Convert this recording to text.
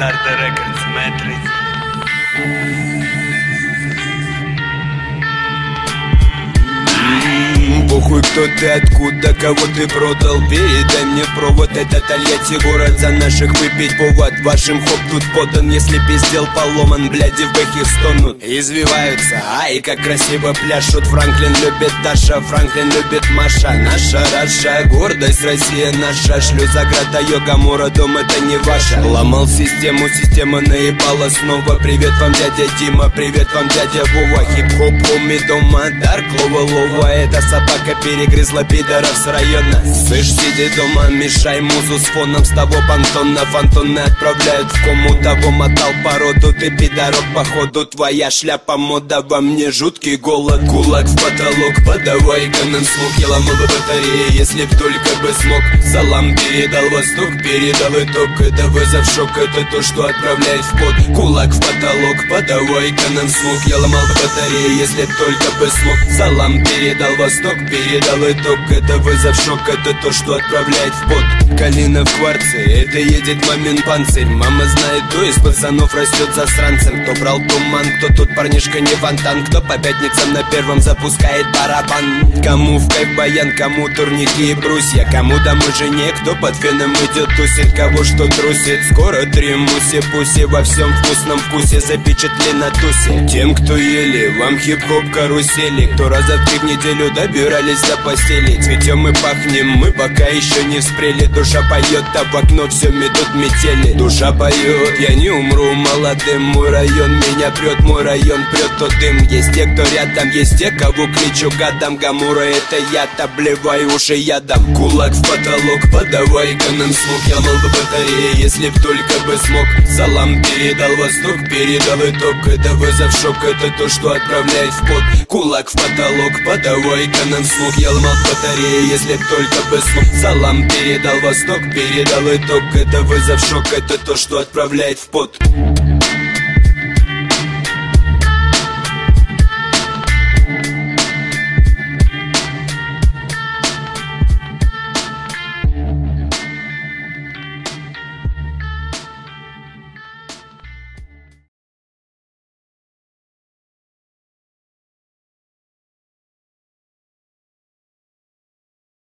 Sarda Records, Matrix. Похуй, кто ты, откуда, кого ты продал. Передай мне провод, это Тольятти, город за наших выпить повод. Вашим хоп тут подан, если пиздел поломан. Бляди в бэхе стонут, извиваются, ай, как красиво пляшут. Франклин любит Даша, Франклин любит Маша. Наша Раша, гордость Россия наша. Шлюза, йога, Мура, дом, это не ваша. Ломал систему, система наебала снова. Привет вам, дядя Дима, привет вам, дядя Вова. Хип-хоп, хоми дома, Дарк, лова, это собака перегрызла пидоров с района. Слышь, сиди дома, мешай музу с фоном. С того понтона фантоны отправляют в кому. Того мотал породу, ты пидорок походу. Твоя шляпа мода, во мне жуткий голод. Кулак в потолок, подавай-ка нам слух. Я ломал бы батареи, если б только бы смог. Салам передал восток, передал итог. Это вызов, шок, это то, что отправляет в пот. Кулак в потолок, подавай-ка нам слух. Я ломал бы батареи, если б только бы смог. Салам передал восток, передал итог. Это вызов, шок, это то, что отправляет в пот. Калина в кварце, это едет мамин панцирь. Мама знает, кто из пацанов растет засранцем. Кто брал туман, кто тут парнишка не фонтан. Кто по пятницам на первом запускает барабан. Кому в кайф баян, кому турники и брусья. Кому домой жене, кто под феном идет тусит. Кого что трусит, скоро 3 муси-пуси. Во всем вкусном вкусе запечатли на тусе. Тем, кто ели, вам хип-хоп карусели. Кто раза в 3 в неделю добирались до постели. Цветем и пахнем, мы пока еще не вспрели. Душа поет, а в окно все метут метели. Душа поет, я не умру молодым. Мой район меня прет, мой район прет тот дым. Есть те, кто рядом, есть те, кого кличу гадом. Гамура это я, обливай уши ядом. Кулак в потолок, подавай-ка нам слух. Я ломал бы батареи, если б только бы смог. Салам передал восток, передал итог. Это вызов, шок, это то, что отправляет в пот. Кулак в потолок, подавай-ка нам слух. Я ломал батареи, если б только бы смог. Салам передал восток, передал итог. Это вызов, шок, это то, что отправляет в пот.